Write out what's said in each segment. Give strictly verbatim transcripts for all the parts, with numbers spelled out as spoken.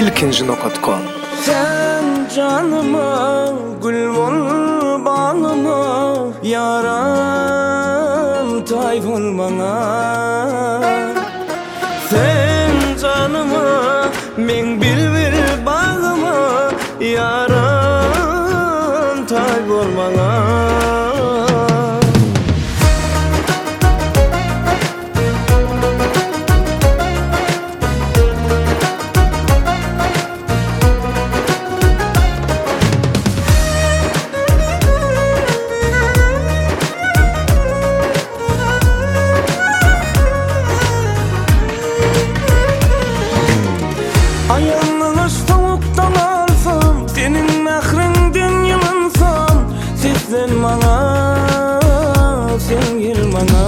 ilkinci nokta com. Sen canıma gül bol bağıma, yaram tay bol bana. Sen canıma men bilbir bağıma, yaram tay bol bana. Ayağımın soğuktan alsam, senin mehrinden yılınsam, seslen bana, sen gel bana.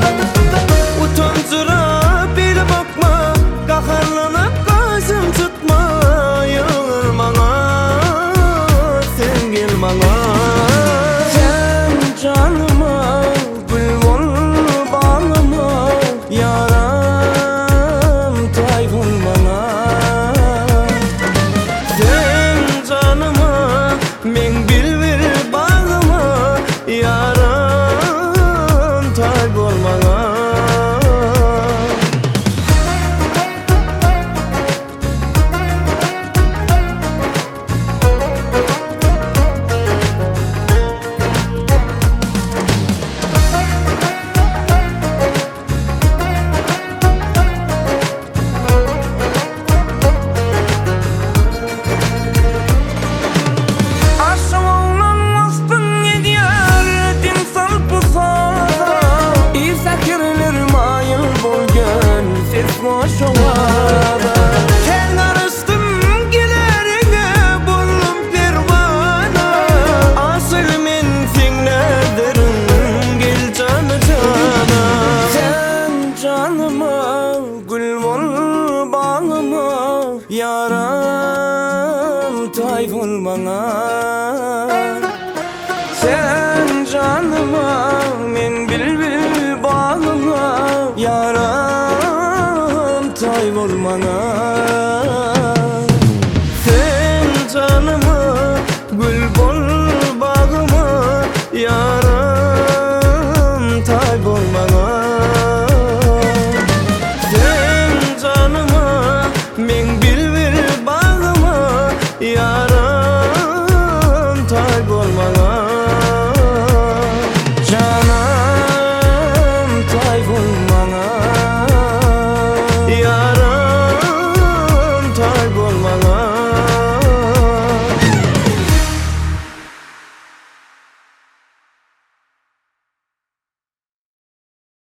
Utancıra bir bakma, kaharlanıp gözüm tutma, yılır bana, sen gel bana. Sen canıma gül bol bağıma, yaram tay bol bana. Men bilbir bağıma, yaram tay bol bana. Ken arıstım gilerine buldum pervana, asıl men senlerderim, gel canı cana. Sen canıma gül bol bağıma, yaram tay bol bana. Sen canıma men bilbil bağıma, yaram tay bol bana.